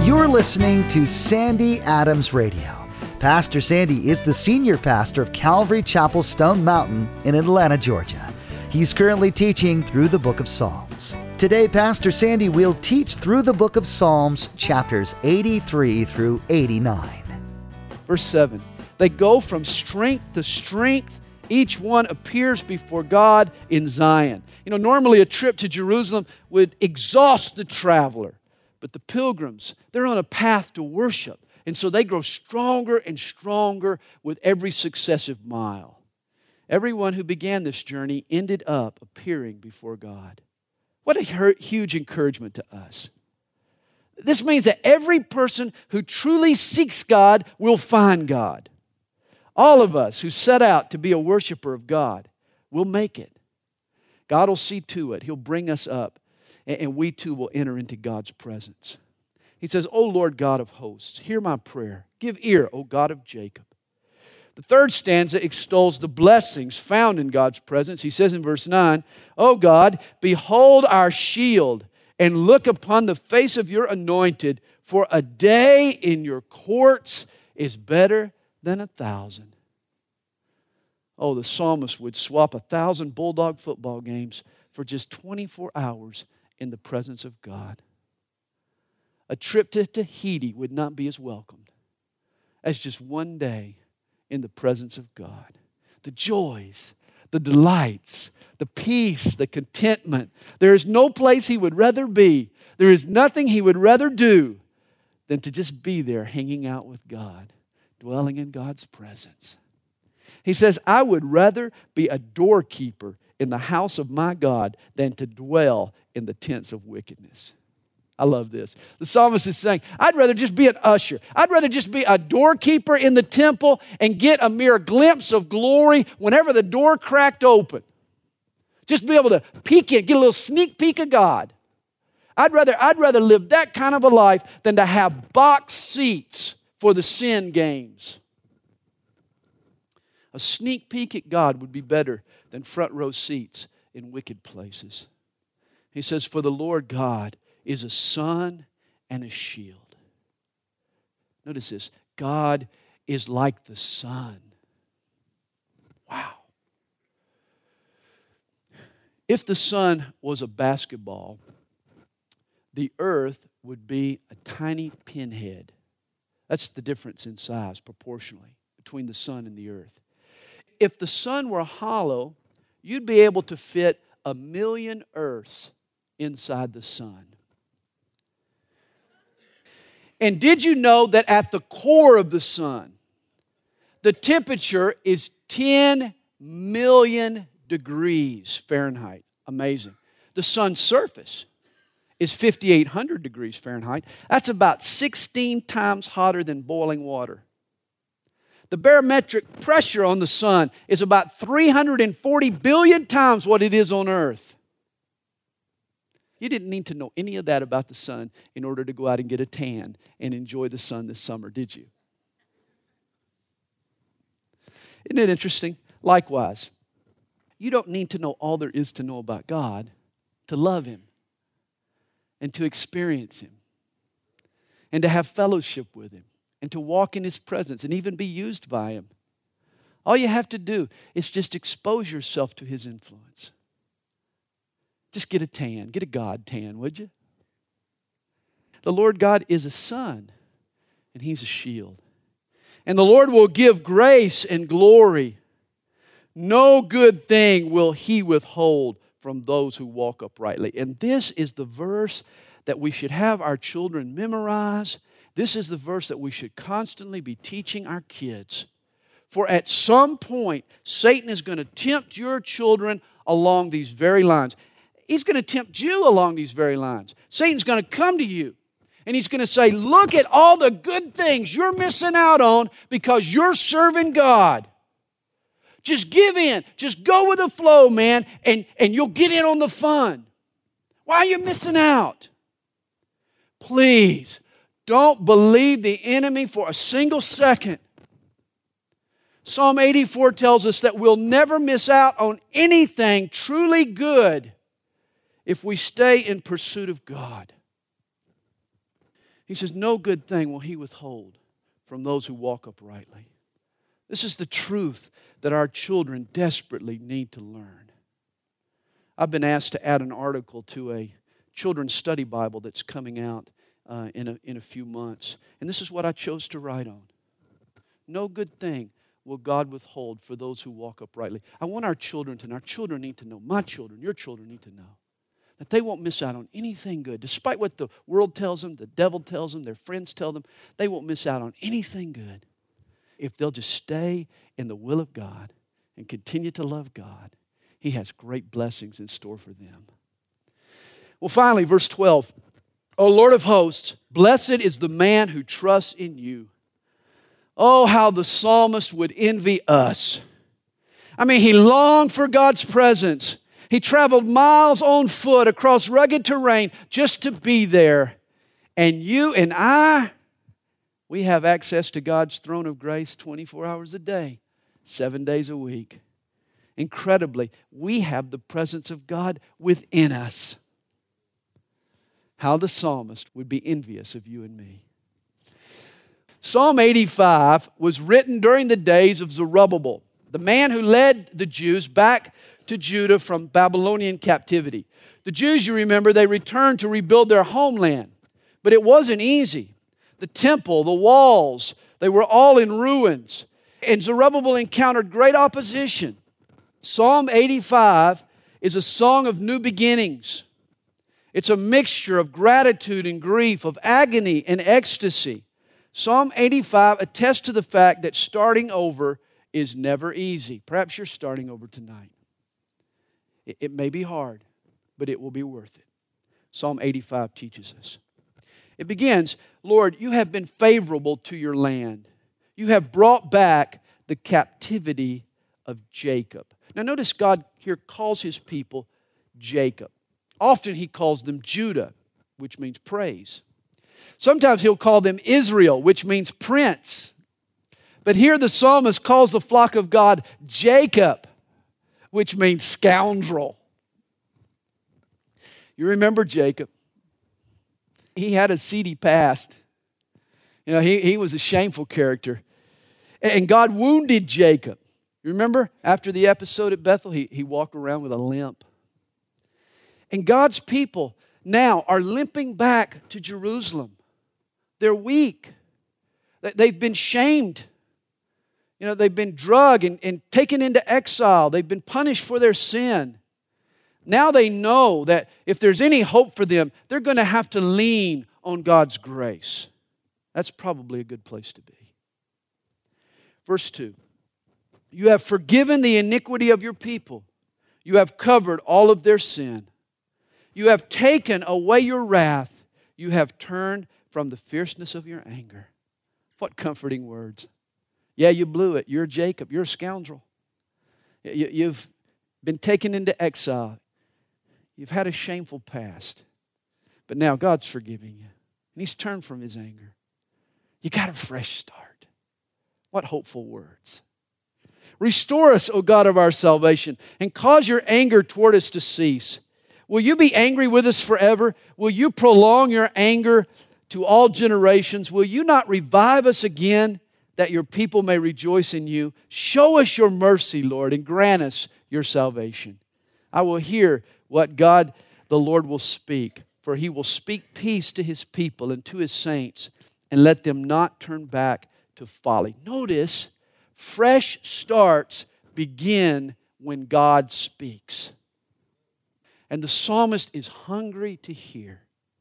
You're listening to Sandy Adams Radio. Pastor Sandy is the senior pastor of Calvary Chapel Stone Mountain in Atlanta, Georgia. He's currently teaching through the book of Psalms. Today, Pastor Sandy will teach through the book of Psalms, chapters 83 through 89. Verse 7, they go from strength to strength. Each one appears before God in Zion. Normally a trip to Jerusalem would exhaust the traveler. But the pilgrims, they're on a path to worship. And so they grow stronger and stronger with every successive mile. Everyone who began this journey ended up appearing before God. What a huge encouragement to us. This means that every person who truly seeks God will find God. All of us who set out to be a worshiper of God will make it. God will see to it. He'll bring us up, and we too will enter into God's presence. He says, O Lord God of hosts, hear my prayer. Give ear, O God of Jacob. The third stanza extols the blessings found in God's presence. He says in verse 9, O God, behold our shield, and look upon the face of your anointed, for a day in your courts is better than 1,000. Oh, the psalmist would swap 1,000 Bulldog football games for just 24 hours in the presence of God. A trip to Tahiti would not be as welcomed as just one day in the presence of God. The joys, the delights, the peace, the contentment. There is no place he would rather be. There is nothing he would rather do than to just be there hanging out with God, dwelling in God's presence. He says, I would rather be a doorkeeper in the house of my God than to dwell in the tents of wickedness. I love this. The psalmist is saying, I'd rather just be an usher. I'd rather just be a doorkeeper in the temple and get a mere glimpse of glory whenever the door cracked open. Just be able to peek in, get a little sneak peek of God. I'd rather live that kind of a life than to have box seats for the sin games. A sneak peek at God would be better than front row seats in wicked places. He says, for the Lord God is a sun and a shield. Notice this. God is like the sun. Wow. If the sun was a basketball, the earth would be a tiny pinhead. That's the difference in size proportionally between the sun and the earth. If the sun were hollow, you'd be able to fit 1,000,000 earths inside the sun. And did you know that at the core of the sun, the temperature is 10 million degrees Fahrenheit? Amazing. The sun's surface is 5,800 degrees Fahrenheit. That's about 16 times hotter than boiling water. The barometric pressure on the sun is about 340 billion times what it is on earth. You didn't need to know any of that about the sun in order to go out and get a tan and enjoy the sun this summer, did you? Isn't it interesting? Likewise, you don't need to know all there is to know about God to love Him and to experience Him and to have fellowship with Him and to walk in His presence and even be used by Him. All you have to do is just expose yourself to His influence. Just get a tan, get a God tan, would you? The Lord God is a sun, and He's a shield. And the Lord will give grace and glory. No good thing will He withhold from those who walk uprightly. And this is the verse that we should have our children memorize. This is the verse that we should constantly be teaching our kids. For at some point, Satan is going to tempt your children along these very lines. He's going to tempt you along these very lines. Satan's going to come to you and he's going to say, look at all the good things you're missing out on because you're serving God. Just give in. Just go with the flow, man, and you'll get in on the fun. Why are you missing out? Please, don't believe the enemy for a single second. Psalm 84 tells us that we'll never miss out on anything truly good if we stay in pursuit of God. He says, no good thing will He withhold from those who walk uprightly. This is the truth that our children desperately need to learn. I've been asked to add an article to a children's study Bible that's coming out in a few months. And this is what I chose to write on. No good thing will God withhold for those who walk uprightly. I want our children to know. Our children need to know. My children, your children need to know that they won't miss out on anything good. Despite what the world tells them, the devil tells them, their friends tell them, they won't miss out on anything good if they'll just stay in the will of God and continue to love God. He has great blessings in store for them. Well, finally, verse 12. O Lord of hosts, blessed is the man who trusts in you. Oh, how the psalmist would envy us. I mean, he longed for God's presence. He traveled miles on foot across rugged terrain just to be there. And you and I, we have access to God's throne of grace 24 hours a day, 7 days a week. Incredibly, we have the presence of God within us. How the psalmist would be envious of you and me. Psalm 85 was written during the days of Zerubbabel, the man who led the Jews back to Judah from Babylonian captivity. The Jews, you remember, they returned to rebuild their homeland. But it wasn't easy. The temple, the walls, they were all in ruins. And Zerubbabel encountered great opposition. Psalm 85 is a song of new beginnings. It's a mixture of gratitude and grief, of agony and ecstasy. Psalm 85 attests to the fact that starting over is never easy. Perhaps you're starting over tonight. It may be hard, but it will be worth it. Psalm 85 teaches us. It begins, Lord, you have been favorable to your land. You have brought back the captivity of Jacob. Now notice God here calls His people Jacob. Often He calls them Judah, which means praise. Sometimes He'll call them Israel, which means prince. But here the psalmist calls the flock of God Jacob, which means scoundrel. You remember Jacob? He had a seedy past. You know, he was a shameful character. And God wounded Jacob. You remember after the episode at Bethel, he walked around with a limp. And God's people now are limping back to Jerusalem. They're weak. They've been shamed. You know, they've been drugged and taken into exile. They've been punished for their sin. Now they know that if there's any hope for them, they're going to have to lean on God's grace. That's probably a good place to be. Verse 2. You have forgiven the iniquity of your people. You have covered all of their sin. You have taken away your wrath. You have turned from the fierceness of your anger. What comforting words. Yeah, you blew it. You're Jacob. You're a scoundrel. You've been taken into exile. You've had a shameful past. But now God's forgiving you. And He's turned from His anger. You got a fresh start. What hopeful words. Restore us, O God of our salvation, and cause your anger toward us to cease. Will you be angry with us forever? Will you prolong your anger to all generations? Will you not revive us again, that your people may rejoice in you? Show us your mercy, Lord, and grant us your salvation. I will hear what God the Lord will speak, for He will speak peace to His people and to His saints, and let them not turn back to folly. Notice, fresh starts begin when God speaks. And the psalmist is hungry to hear.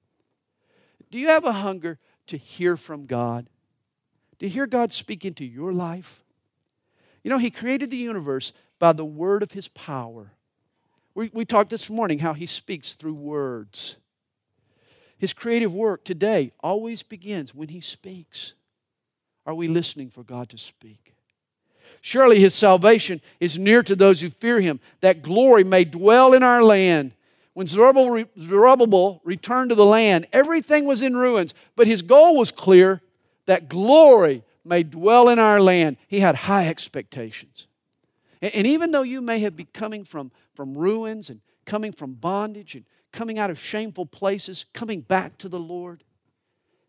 Do you have a hunger to hear from God? To hear God speak into your life? You know, He created the universe by the word of His power. We talked this morning how He speaks through words. His creative work today always begins when He speaks. Are we listening for God to speak? Surely His salvation is near to those who fear Him, that glory may dwell in our land. When Zerubbabel returned to the land, everything was in ruins, but his goal was clear, that glory may dwell in our land. He had high expectations. And even though you may have been coming from ruins and coming from bondage and coming out of shameful places, coming back to the Lord,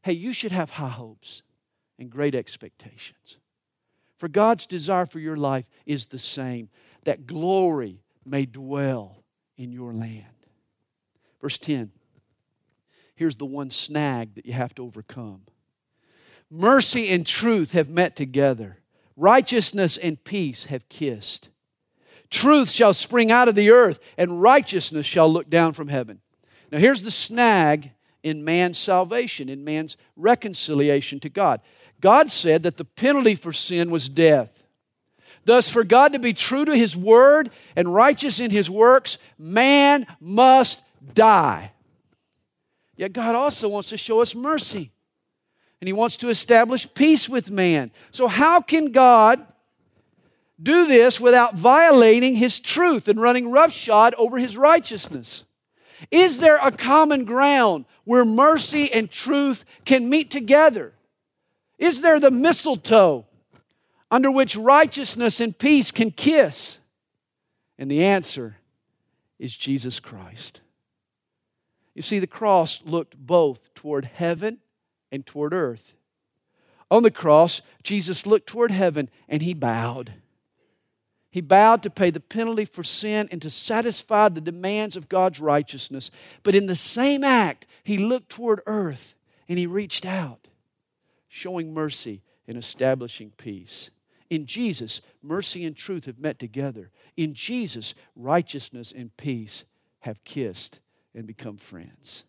hey, you should have high hopes and great expectations. For God's desire for your life is the same, that glory may dwell in your land. Verse 10, here's the one snag that you have to overcome. Mercy and truth have met together. Righteousness and peace have kissed. Truth shall spring out of the earth, and righteousness shall look down from heaven. Now here's the snag in man's salvation, in man's reconciliation to God. God said that the penalty for sin was death. Thus, for God to be true to His Word and righteous in His works, man must die. Yet God also wants to show us mercy. And He wants to establish peace with man. So how can God do this without violating His truth and running roughshod over His righteousness? Is there a common ground where mercy and truth can meet together? Is there the mistletoe under which righteousness and peace can kiss? And the answer is Jesus Christ. You see, the cross looked both toward heaven and toward earth. On the cross, Jesus looked toward heaven and He bowed. He bowed to pay the penalty for sin and to satisfy the demands of God's righteousness. But in the same act, He looked toward earth and He reached out, showing mercy and establishing peace. In Jesus, mercy and truth have met together. In Jesus, righteousness and peace have kissed and become friends.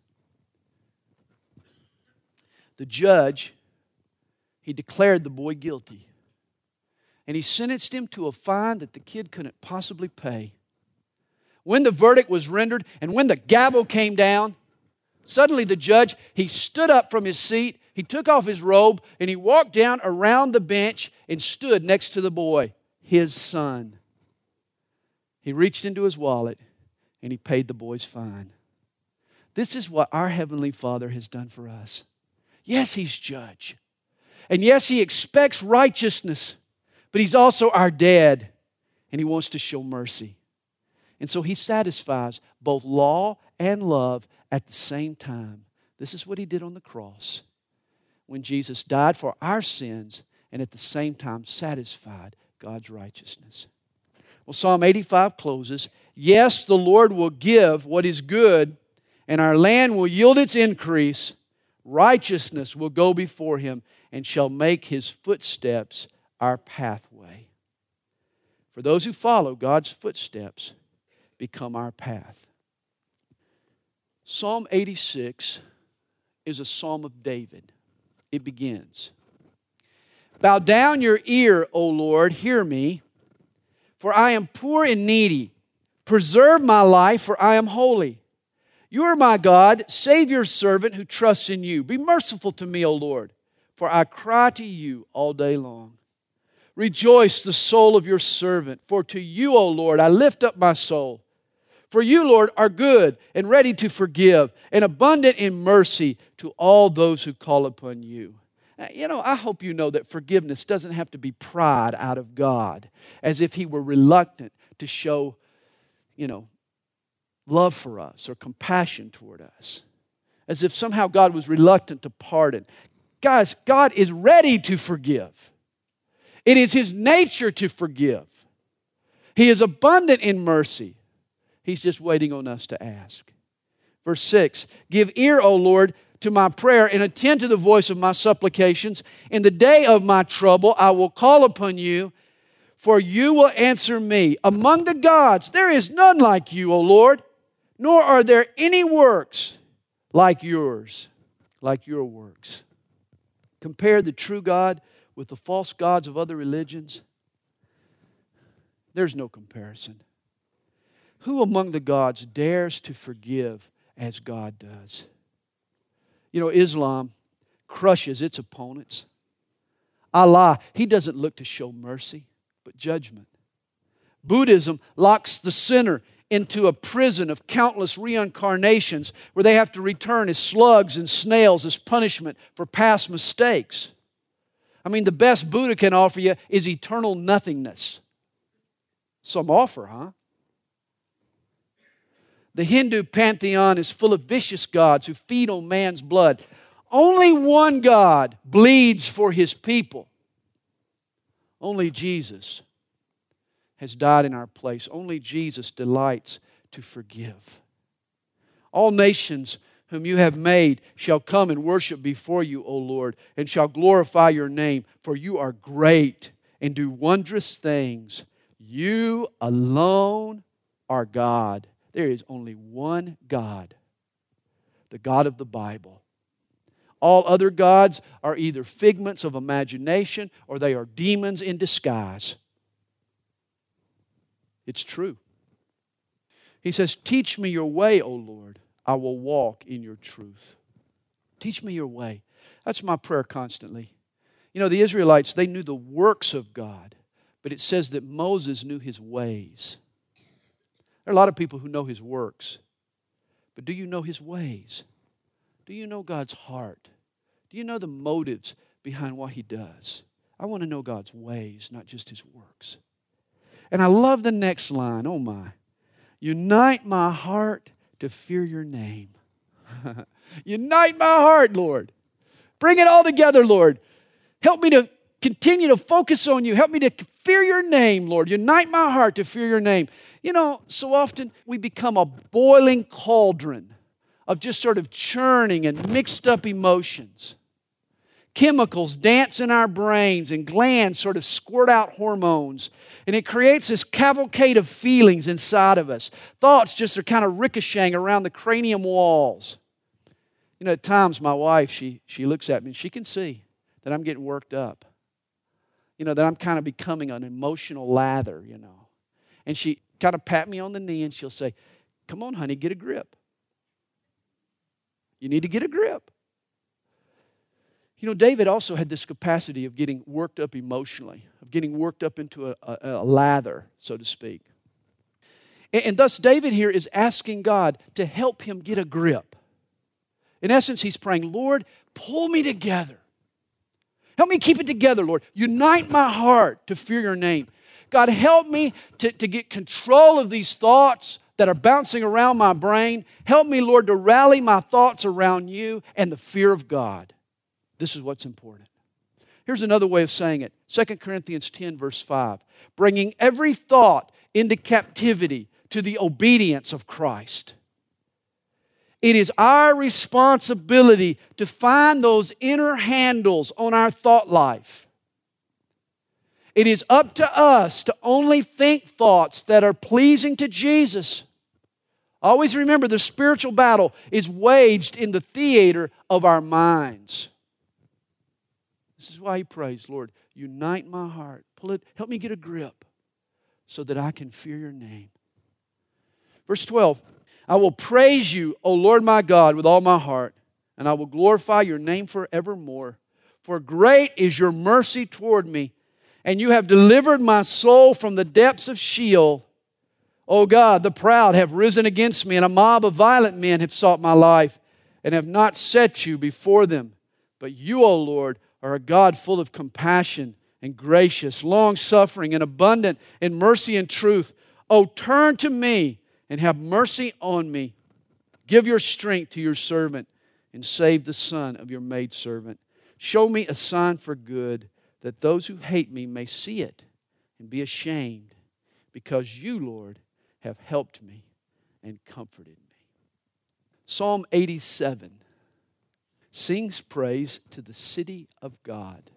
The judge, he declared the boy guilty. And he sentenced him to a fine that the kid couldn't possibly pay. When the verdict was rendered and when the gavel came down, suddenly the judge, he stood up from his seat, he took off his robe, and he walked down around the bench and stood next to the boy, his son. He reached into his wallet and he paid the boy's fine. This is what our Heavenly Father has done for us. Yes, He's judge. And yes, He expects righteousness. But He's also our dad, and He wants to show mercy. And so He satisfies both law and love at the same time. This is what He did on the cross when Jesus died for our sins and at the same time satisfied God's righteousness. Well, Psalm 85 closes, yes, the Lord will give what is good, and our land will yield its increase. Righteousness will go before Him and shall make His footsteps our pathway. For those who follow God's footsteps become our path. Psalm 86 is a psalm of David. It begins, bow down your ear, O Lord, hear me, for I am poor and needy. Preserve my life, for I am holy. You are my God, save your servant who trusts in you. Be merciful to me, O Lord, for I cry to you all day long. Rejoice the soul of your servant, for to you, O Lord, I lift up my soul. For you, Lord, are good and ready to forgive and abundant in mercy to all those who call upon you. Now, I hope you know that forgiveness doesn't have to be pride out of God, as if He were reluctant to show, love for us or compassion toward us. As if somehow God was reluctant to pardon. Guys, God is ready to forgive. It is His nature to forgive. He is abundant in mercy. He's just waiting on us to ask. Verse 6, give ear, O Lord, to my prayer and attend to the voice of my supplications. In the day of my trouble, I will call upon you, for you will answer me. Among the gods, there is none like you, O Lord, nor are there any works like yours, like your works. Compare the true God with the false gods of other religions. There's no comparison. Who among the gods dares to forgive as God does? Islam crushes its opponents. Allah, He doesn't look to show mercy, but judgment. Buddhism locks the sinner into a prison of countless reincarnations where they have to return as slugs and snails as punishment for past mistakes. The best Buddha can offer you is eternal nothingness. Some offer, huh? The Hindu pantheon is full of vicious gods who feed on man's blood. Only one God bleeds for His people. Only Jesus has died in our place. Only Jesus delights to forgive. All nations whom you have made shall come and worship before you, O Lord, and shall glorify your name, for you are great and do wondrous things. You alone are God. There is only one God, the God of the Bible. All other gods are either figments of imagination or they are demons in disguise. It's true. He says, teach me your way, O Lord. I will walk in your truth. Teach me your way. That's my prayer constantly. You know, the Israelites, they knew the works of God, but it says that Moses knew His ways. There are a lot of people who know His works, but do you know His ways? Do you know God's heart? Do you know the motives behind what He does? I want to know God's ways, not just His works. And I love the next line. Oh my. Unite my heart to fear your name. Unite my heart, Lord. Bring it all together, Lord. Help me to continue to focus on you. Help me to fear your name, Lord. Unite my heart to fear your name. You know, so often we become a boiling cauldron of just sort of churning and mixed up emotions. Chemicals dance in our brains and glands sort of squirt out hormones. And it creates this cavalcade of feelings inside of us. Thoughts just are kind of ricocheting around the cranium walls. You know, at times my wife, she looks at me and she can see that I'm getting worked up. You know, that I'm kind of becoming an emotional lather, you know. And she kind of pat me on the knee and she'll say, come on, honey, get a grip. You need to get a grip. You know, David also had this capacity of getting worked up emotionally, of getting worked up into a lather, so to speak. And thus David here is asking God to help him get a grip. In essence, he's praying, Lord, pull me together. Help me keep it together, Lord. Unite my heart to fear your name. God, help me to get control of these thoughts that are bouncing around my brain. Help me, Lord, to rally my thoughts around you and the fear of God. This is what's important. Here's another way of saying it. 2 Corinthians 10, verse 5. Bringing every thought into captivity to the obedience of Christ. It is our responsibility to find those inner handles on our thought life. It is up to us to only think thoughts that are pleasing to Jesus. Always remember, the spiritual battle is waged in the theater of our minds. This is why he prays, Lord, unite my heart. Pull it, help me get a grip so that I can fear your name. Verse 12, I will praise you, O Lord my God, with all my heart, and I will glorify your name forevermore. For great is your mercy toward me, and you have delivered my soul from the depths of Sheol. O God, the proud have risen against me, and a mob of violent men have sought my life, and have not set you before them. But you, O Lord, are a God full of compassion and gracious, long-suffering and abundant in mercy and truth. O turn to me and have mercy on me. Give your strength to your servant and save the son of your maidservant. Show me a sign for good, that those who hate me may see it and be ashamed, because you, Lord, have helped me and comforted me. Psalm 87 sings praise to the city of God.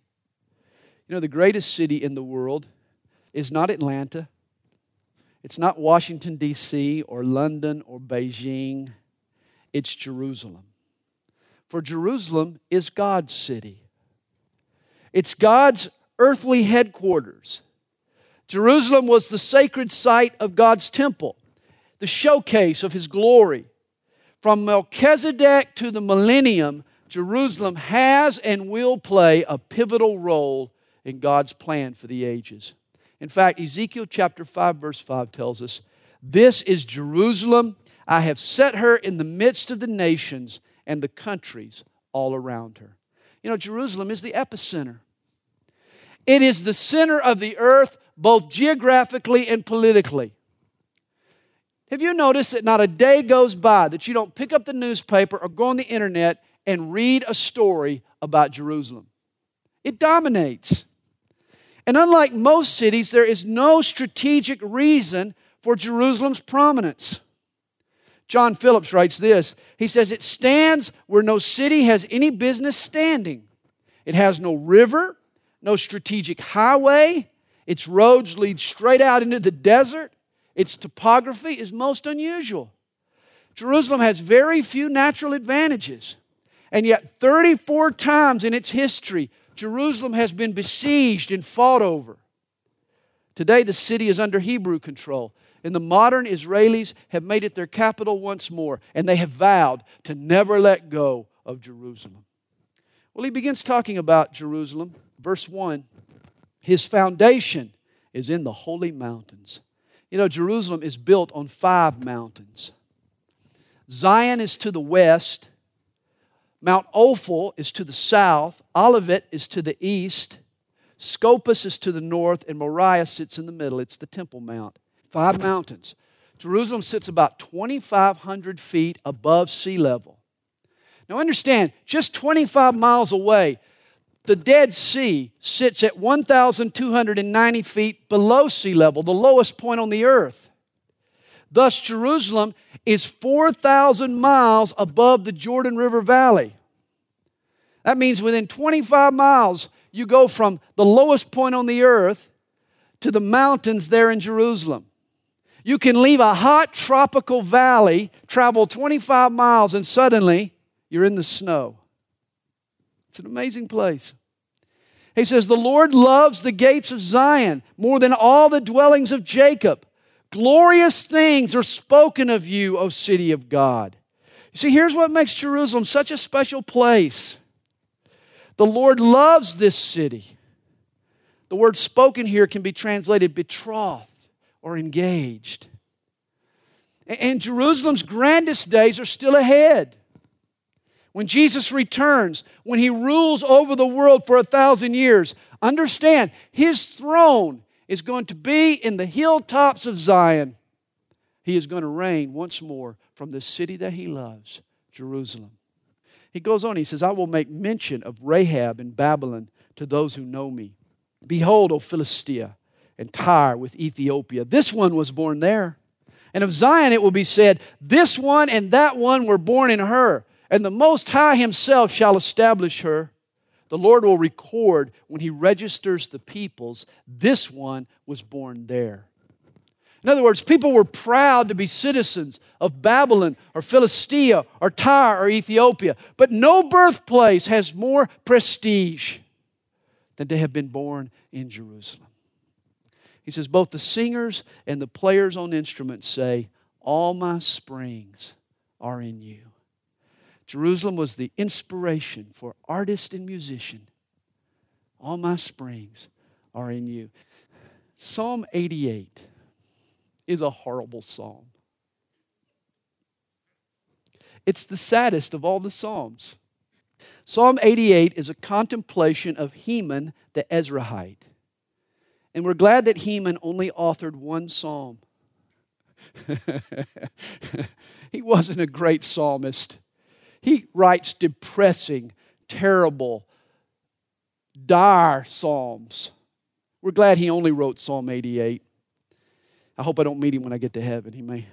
You know, the greatest city in the world is not Atlanta. It's not Washington, D.C., or London, or Beijing. It's Jerusalem. For Jerusalem is God's city. It's God's earthly headquarters. Jerusalem was the sacred site of God's temple, the showcase of His glory. From Melchizedek to the millennium, Jerusalem has and will play a pivotal role in God's plan for the ages. In fact, Ezekiel chapter 5, verse 5 tells us, this is Jerusalem. I have set her in the midst of the nations and the countries all around her. You know, Jerusalem is the epicenter. It is the center of the earth, both geographically and politically. Have you noticed that not a day goes by that you don't pick up the newspaper or go on the internet and read a story about Jerusalem. It dominates. And unlike most cities, there is no strategic reason for Jerusalem's prominence. John Phillips writes this. He says, it stands where no city has any business standing. It has no river, no strategic highway. Its roads lead straight out into the desert. Its topography is most unusual. Jerusalem has very few natural advantages. And yet 34 times in its history, Jerusalem has been besieged and fought over. Today, the city is under Hebrew control, and the modern Israelis have made it their capital once more, and they have vowed to never let go of Jerusalem. Well, he begins talking about Jerusalem. Verse 1, his foundation is in the holy mountains. You know, Jerusalem is built on 5 mountains. Zion is to the west. Mount Ophel is to the south. Olivet is to the east. Scopus is to the north. And Moriah sits in the middle. It's the Temple Mount. 5 mountains. Jerusalem sits about 2,500 feet above sea level. Now understand, just 25 miles away, the Dead Sea sits at 1,290 feet below sea level, the lowest point on the earth. Thus, Jerusalem is 4,000 miles above the Jordan River Valley. That means within 25 miles, you go from the lowest point on the earth to the mountains there in Jerusalem. You can leave a hot tropical valley, travel 25 miles, and suddenly you're in the snow. It's an amazing place. He says, the Lord loves the gates of Zion more than all the dwellings of Jacob. Glorious things are spoken of you, O city of God. You see, here's what makes Jerusalem such a special place. The Lord loves this city. The word spoken here can be translated betrothed or engaged. And Jerusalem's grandest days are still ahead. When Jesus returns, when He rules over the world for 1,000 years, understand, His throne is going to be in the hilltops of Zion. He is going to reign once more from the city that He loves, Jerusalem. He goes on, he says, I will make mention of Rahab in Babylon to those who know me. Behold, O Philistia, and Tyre with Ethiopia. This one was born there. And of Zion it will be said, this one and that one were born in her. And the Most High Himself shall establish her. The Lord will record when He registers the peoples, this one was born there. In other words, people were proud to be citizens of Babylon or Philistia or Tyre or Ethiopia. But no birthplace has more prestige than to have been born in Jerusalem. He says, both the singers and the players on instruments say, all my springs are in you. Jerusalem was the inspiration for artist and musician. All my springs are in you. Psalm 88 is a horrible psalm. It's the saddest of all the psalms. Psalm 88 is a contemplation of Heman the Ezrahite. And we're glad that Heman only authored one psalm. He wasn't a great psalmist. He writes depressing, terrible, dire psalms. We're glad he only wrote Psalm 88. I hope I don't meet him when I get to heaven. He may.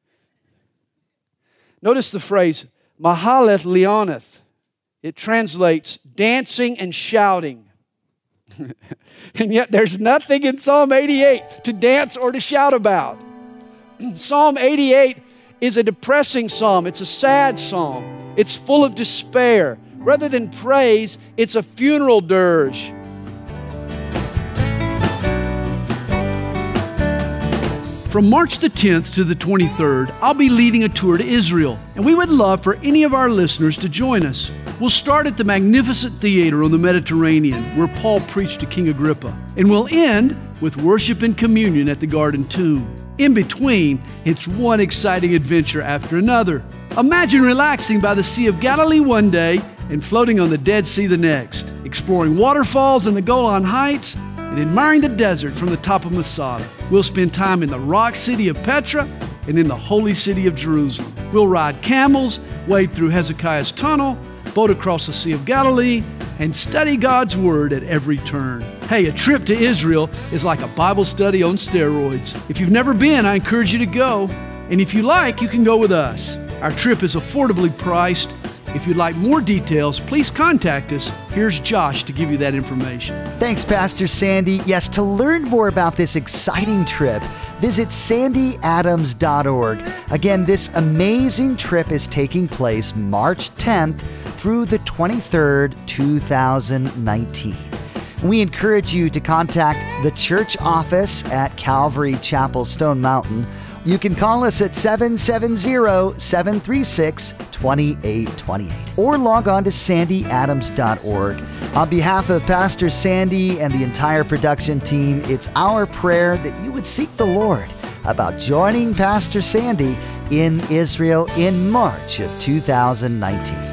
Notice the phrase, Mahaleth Leoneth. It translates dancing and shouting. And yet there's nothing in Psalm 88 to dance or to shout about. Psalm 88 is a depressing psalm. It's a sad psalm. It's full of despair. Rather than praise, it's a funeral dirge. From March the 10th to the 23rd, I'll be leading a tour to Israel, and we would love for any of our listeners to join us. We'll start at the magnificent theater on the Mediterranean, where Paul preached to King Agrippa, and we'll end with worship and communion at the Garden Tomb. In between, it's one exciting adventure after another. Imagine relaxing by the Sea of Galilee one day and floating on the Dead Sea the next, exploring waterfalls in the Golan Heights, and admiring the desert from the top of Masada. We'll spend time in the rock city of Petra and in the holy city of Jerusalem. We'll ride camels, wade through Hezekiah's tunnel, boat across the Sea of Galilee, and study God's Word at every turn. Hey, a trip to Israel is like a Bible study on steroids. If you've never been, I encourage you to go. And if you like, you can go with us. Our trip is affordably priced. If you'd like more details, please contact us. Here's Josh to give you that information. Thanks, Pastor Sandy. Yes, to learn more about this exciting trip, visit sandyadams.org. Again, this amazing trip is taking place March 10th through the 23rd, 2019. We encourage you to contact the church office at Calvary Chapel Stone Mountain. You can call us at 770-736-2828 or log on to sandyadams.org. On behalf of Pastor Sandy and the entire production team, it's our prayer that you would seek the Lord about joining Pastor Sandy in Israel in March of 2019.